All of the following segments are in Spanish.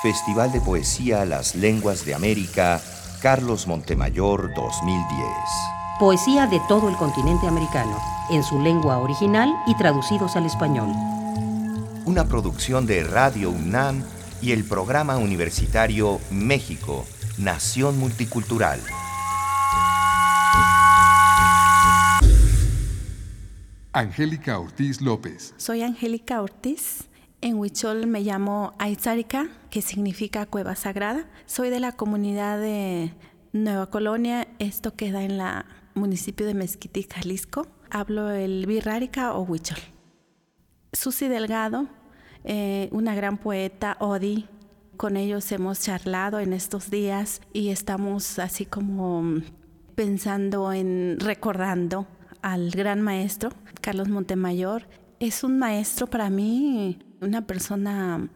Festival de Poesía Las Lenguas de América, Carlos Montemayor 2010. Poesía de todo el continente americano, en su lengua original y traducidos al español. Una producción de Radio UNAM y el Programa Universitario México, Nación Multicultural. Angélica Ortiz López. Soy Angélica Ortiz. En huichol me llamo Aitzarica, que significa cueva sagrada. Soy de la comunidad de Nueva Colonia. Esto queda en el municipio de Mezquitic, Jalisco. Hablo el birrárica o huichol. Susi Delgado, una gran poeta, Odi. Con ellos hemos charlado en estos días y estamos así como pensando recordando al gran maestro, Carlos Montemayor. Es un maestro para mí, una persona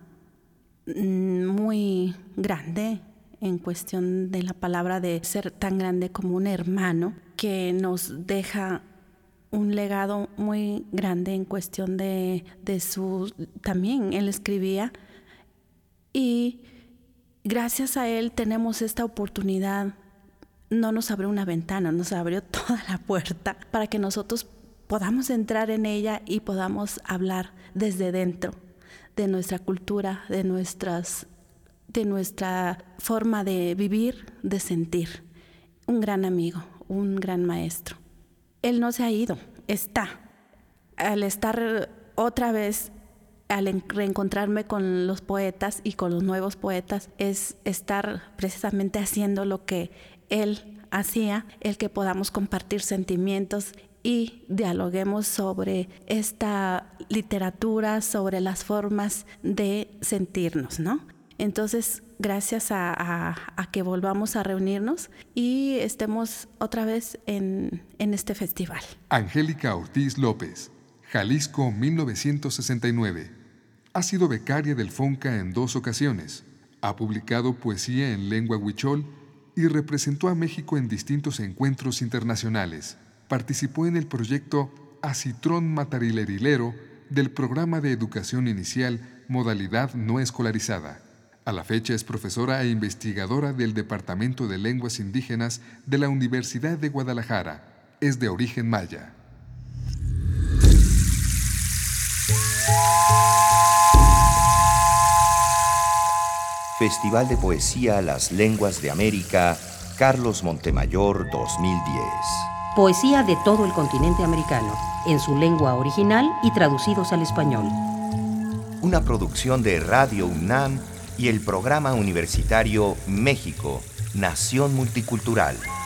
muy grande en cuestión de la palabra, de ser tan grande como un hermano, que nos deja un legado muy grande en cuestión de su... También él escribía y gracias a él tenemos esta oportunidad. No nos abrió una ventana, nos abrió toda la puerta para que nosotros podamos entrar en ella y podamos hablar desde dentro de nuestra cultura, de nuestra forma de vivir, de sentir. Un gran amigo, un gran maestro. Él no se ha ido, está. Al estar otra vez, al reencontrarme con los poetas y con los nuevos poetas, es estar precisamente haciendo lo que él hacía, el que podamos compartir sentimientos y dialoguemos sobre esta literatura, sobre las formas de sentirnos, ¿no? Entonces, gracias a que volvamos a reunirnos y estemos otra vez en este festival. Angélica Ortiz López, Jalisco 1969. Ha sido becaria del FONCA en 2 ocasiones. Ha publicado poesía en lengua huichol y representó a México en distintos encuentros internacionales. Participó en el proyecto Acitrón Matarilerilero del Programa de Educación Inicial Modalidad No Escolarizada. A la fecha es profesora e investigadora del Departamento de Lenguas Indígenas de la Universidad de Guadalajara. Es de origen maya. Festival de Poesía Las Lenguas de América, Carlos Montemayor 2010. Poesía de todo el continente americano, en su lengua original y traducidos al español. Una producción de Radio UNAM y el Programa Universitario México, Nación Multicultural.